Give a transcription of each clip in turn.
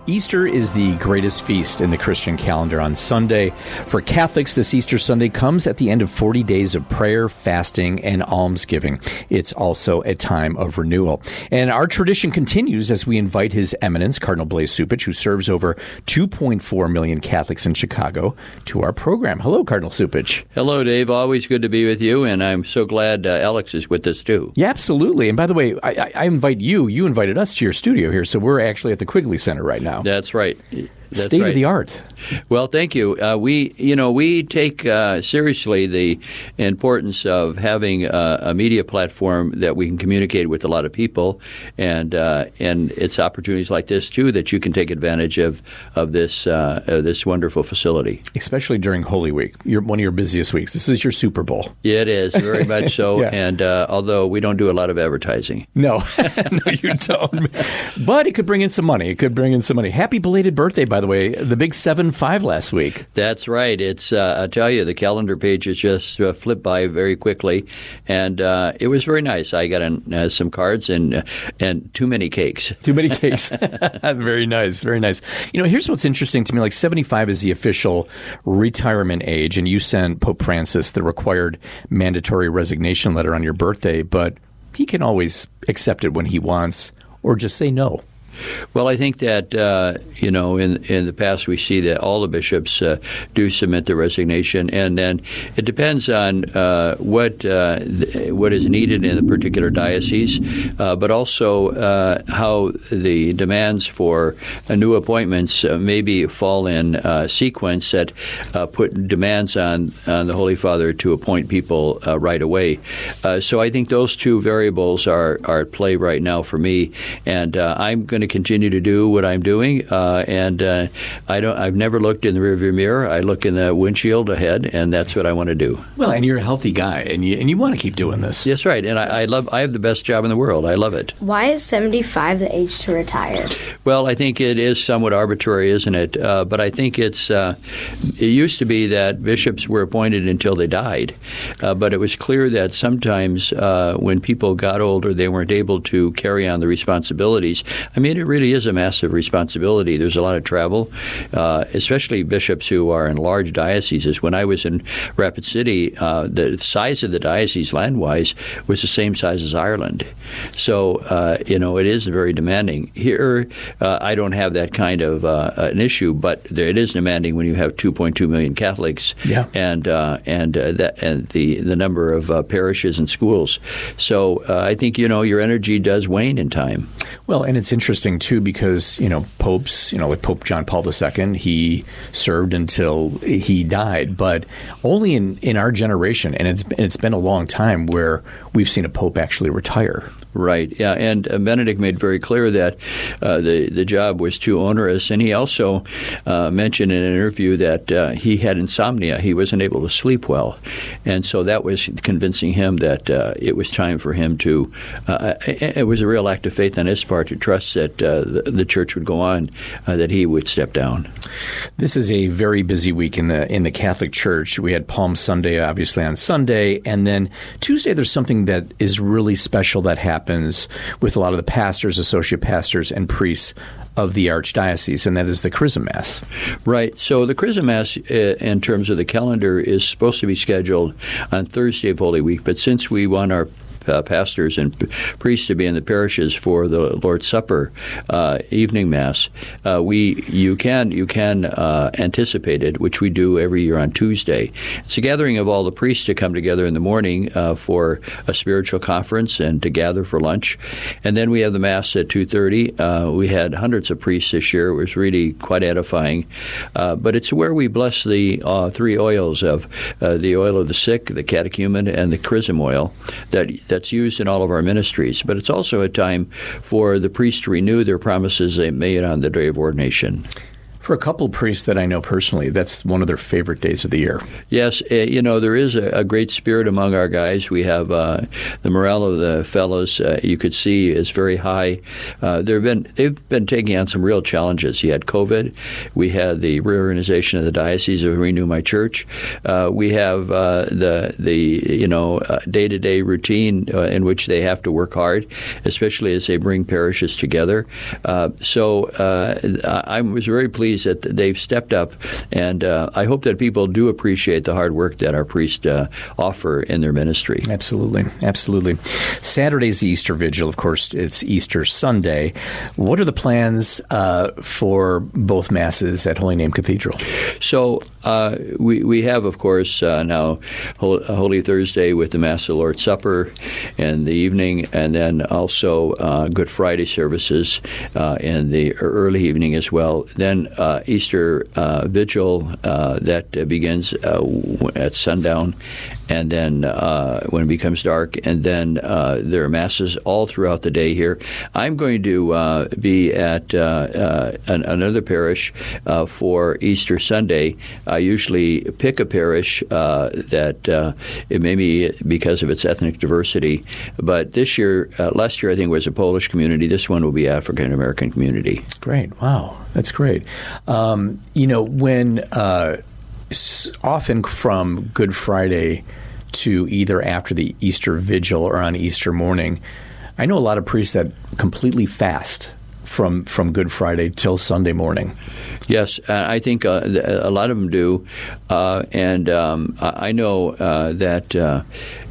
Easter is the greatest feast in the Christian calendar on Sunday. For Catholics, this Easter Sunday comes at the end of 40 days of prayer, fasting, and almsgiving. It's also a time of renewal. And our tradition continues as we invite His Eminence, Cardinal Blase Cupich, who serves over 2.4 million Catholics in Chicago, to our program. Hello, Cardinal Cupich. Hello, Dave. Always good to be with you, and I'm so glad Alex is with us, too. Yeah, absolutely. And by the way, I invite you. You invited us to your studio here, so we're actually at the Quigley Center right now. That's right. That's State right. of the art. Well, thank you. We take seriously the importance of having a media platform that we can communicate with a lot of people, and it's opportunities like this too that you can take advantage of this wonderful facility. Especially during Holy Week, one of your busiest weeks. This is your Super Bowl. It is very much so, Yeah. and although we don't do a lot of advertising. No, no, you don't. But it could bring in some money. Happy belated birthday, by the way, the big 7-5 last week. That's right. It's I tell you, the calendar pages just flipped by very quickly, and it was very nice. I got some cards and too many cakes. Too many cakes. Very nice, very nice. Here's what's interesting to me. Like 75 is the official retirement age, and you sent Pope Francis the required mandatory resignation letter on your birthday, but he can always accept it when he wants or just say no. Well, I think that, in the past we see that all the bishops do submit the resignation, and then it depends on what is needed in the particular diocese, but also how the demands for new appointments maybe fall in sequence that put demands on the Holy Father to appoint people right away. So I think those two variables are at play right now for me, and I'm going to continue to do what I'm doing, and I've never looked in the rearview mirror. I look in the windshield ahead, and that's what I want to do. Well, and you're a healthy guy, and you want to keep doing this. That's right, and I have the best job in the world. I love it. Why is 75 the age to retire? Well, I think it is somewhat arbitrary, isn't it? But I think it used to be that bishops were appointed until they died, but it was clear that sometimes when people got older, they weren't able to carry on the responsibilities. I mean, it really is a massive responsibility. There's a lot of travel, especially bishops who are in large dioceses. When I was in Rapid City, the size of the diocese land-wise was the same size as Ireland. So, it is very demanding. Here, I don't have that kind of an issue, but it is demanding when you have 2.2 million Catholics and the number of parishes and schools. So I think, your energy does wane in time. Well, and it's interesting, too, because, popes, like Pope John Paul II, he served until he died, but only in our generation, and it's been a long time where we've seen a pope actually retire. Right. Yeah. And Benedict made very clear that the job was too onerous. And he also mentioned in an interview that he had insomnia. He wasn't able to sleep well. And so that was convincing him that it was time for him to it was a real act of faith on his part to trust that the church would go on, that he would step down. This is a very busy week in the Catholic Church. We had Palm Sunday, obviously, on Sunday. And then Tuesday, there's something that is really special that happens with a lot of the pastors, associate pastors, and priests of the Archdiocese, and that is the Chrism Mass. Right. So the Chrism Mass, in terms of the calendar, is supposed to be scheduled on Thursday of Holy Week, but since we want our pastors and priests to be in the parishes for the Lord's Supper evening Mass, you can anticipate it, which we do every year on Tuesday. It's a gathering of all the priests to come together in the morning for a spiritual conference and to gather for lunch. And then we have the Mass at 2:30. We had hundreds of priests this year. It was really quite edifying. But it's where we bless the three oils of the oil of the sick, the catechumen, and the chrism oil that's used in all of our ministries. But it's also a time for the priests to renew their promises they made on the day of ordination. For a couple of priests that I know personally, that's one of their favorite days of the year. Yes, there is a great spirit among our guys. We have the morale of the fellows, you could see, is very high. They've been taking on some real challenges. You had COVID. We had the reorganization of the Diocese of Renew My Church. We have the day-to-day routine in which they have to work hard, especially as they bring parishes together. So I was very pleased that they've stepped up, and I hope that people do appreciate the hard work that our priests offer in their ministry. Absolutely. Saturday's the Easter Vigil. Of course, it's Easter Sunday. What are the plans for both Masses at Holy Name Cathedral? So we have, of course, now Holy Thursday with the Mass of the Lord's Supper in the evening, and then also Good Friday services in the early evening as well. Then Easter Vigil that begins at sundown, and then when it becomes dark, and then there are Masses all throughout the day here. I'm going to be at another parish for Easter Sunday. I usually pick a parish that it may be because of its ethnic diversity, but last year I think was a Polish community. This one will be African American community. Great. Wow. That's great. When often from Good Friday to either after the Easter Vigil or on Easter morning, I know a lot of priests that completely fast from Good Friday till Sunday morning. Yes, I think a lot of them do, and I know that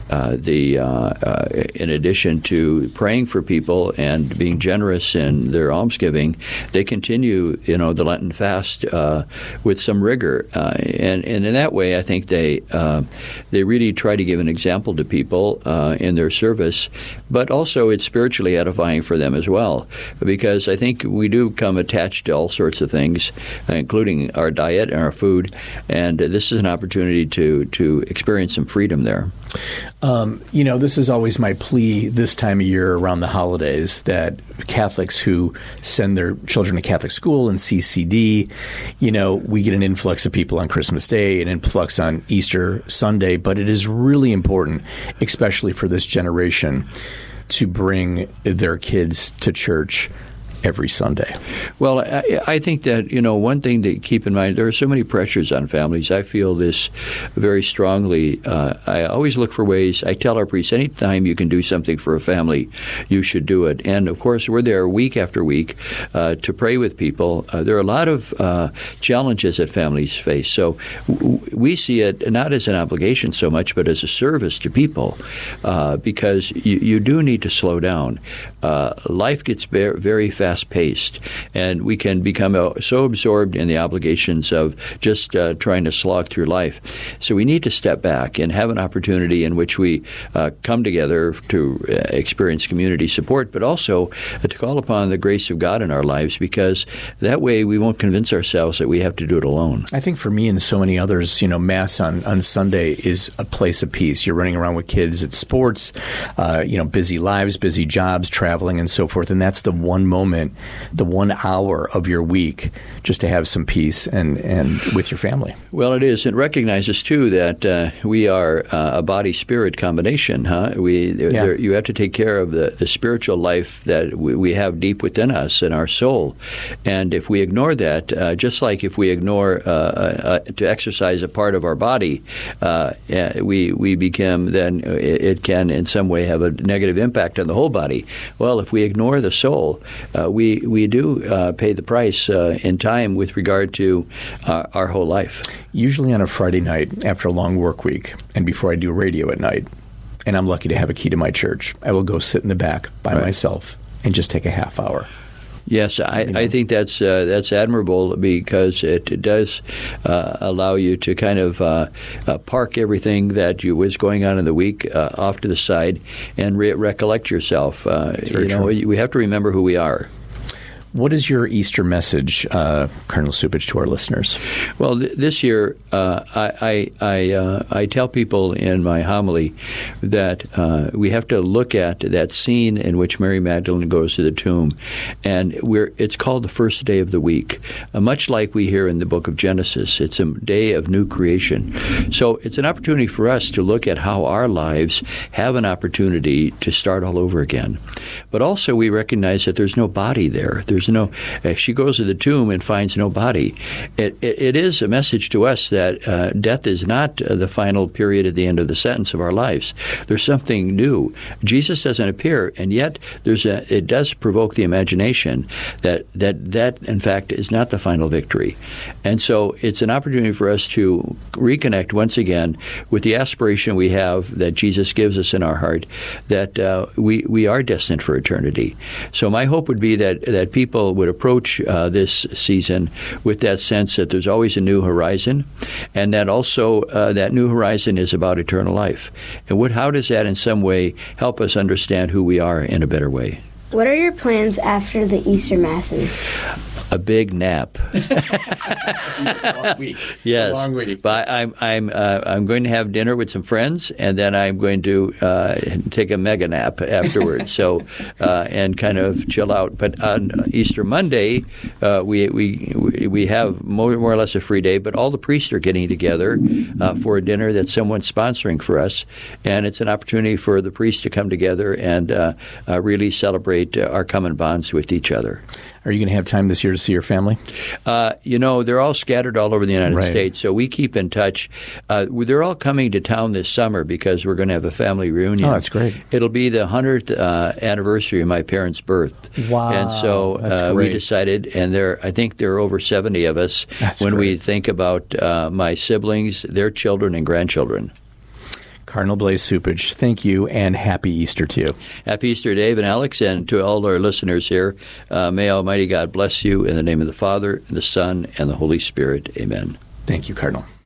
in addition to praying for people and being generous in their almsgiving, they continue, the Lenten fast with some rigor, and in that way, I think they really try to give an example to people in their service, but also it's spiritually edifying for them as well, because I think we do come attached to all sorts of things, including our diet and our food, and this is an opportunity to experience some freedom there. This is always my plea this time of year around the holidays, that Catholics who send their children to Catholic school and CCD, we get an influx of people on Christmas Day, an influx on Easter Sunday, but it is really important, especially for this generation, to bring their kids to church every Sunday. Well, I think that, one thing to keep in mind, there are so many pressures on families. I feel this very strongly. I always look for ways. I tell our priests, anytime you can do something for a family, you should do it. And, of course, we're there week after week to pray with people. There are a lot of challenges that families face. So we see it not as an obligation so much, but as a service to people, because you do need to slow down. Life gets very fast-paced, and we can become so absorbed in the obligations of just trying to slog through life. So we need to step back and have an opportunity in which we come together to experience community support, but also to call upon the grace of God in our lives, because that way we won't convince ourselves that we have to do it alone. I think for me and so many others, Mass on Sunday is a place of peace. You're running around with kids at sports, busy lives, busy jobs, traveling, and so forth, and that's the one moment, the 1 hour of your week, just to have some peace and with your family. Well, it is. It recognizes, too, that we are a body-spirit combination. You have to take care of the spiritual life that we have deep within us and our soul. And if we ignore that, just like if we ignore to exercise a part of our body, we become, then it can in some way have a negative impact on the whole body. Well, if we ignore the soul, we do pay the price in time with regard to our whole life. Usually on a Friday night after a long work week and before I do radio at night, and I'm lucky to have a key to my church, I will go sit in the back by myself and just take a half hour. Yes, I think that's admirable, because it does allow you to kind of park everything that was going on in the week off to the side and recollect yourself. We have to remember who we are. What is your Easter message, Cardinal Cupich, to our listeners? Well, this year, I tell people in my homily that we have to look at that scene in which Mary Magdalene goes to the tomb, and it's called the first day of the week. Much like we hear in the book of Genesis, it's a day of new creation. So it's an opportunity for us to look at how our lives have an opportunity to start all over again. But also we recognize that there's no body there. She goes to the tomb and finds no body. It is a message to us that death is not the final period at the end of the sentence of our lives. There's something new. Jesus doesn't appear, and yet it does provoke the imagination that in fact is not the final victory. And so it's an opportunity for us to reconnect once again with the aspiration we have that Jesus gives us in our heart, that we are destined for eternity. So my hope would be that people would approach this season with that sense that there's always a new horizon, and that also that new horizon is about eternal life. And how does that in some way help us understand who we are in a better way? What are your plans after the Easter Masses? A big nap. It's a long week. Yes, a long week. But I'm going to have dinner with some friends, and then I'm going to take a mega nap afterwards. So and kind of chill out. But on Easter Monday, we have more or less a free day. But all the priests are getting together for a dinner that someone's sponsoring for us, and it's an opportunity for the priests to come together and really celebrate our common bonds with each other. Are you going to have time this year to see your family? They're all scattered all over the United Right. States, so we keep in touch. They're all coming to town this summer because we're going to have a family reunion. Oh, that's great. It'll be the 100th anniversary of my parents' birth. Wow, And so that's we great. decided, and I think there are over 70 of us That's when we great. think about my siblings, their children, and grandchildren. Cardinal Blaise Cupich, thank you, and happy Easter to you. Happy Easter, Dave and Alex, and to all our listeners here. May Almighty God bless you in the name of the Father, and the Son, and the Holy Spirit. Amen. Thank you, Cardinal.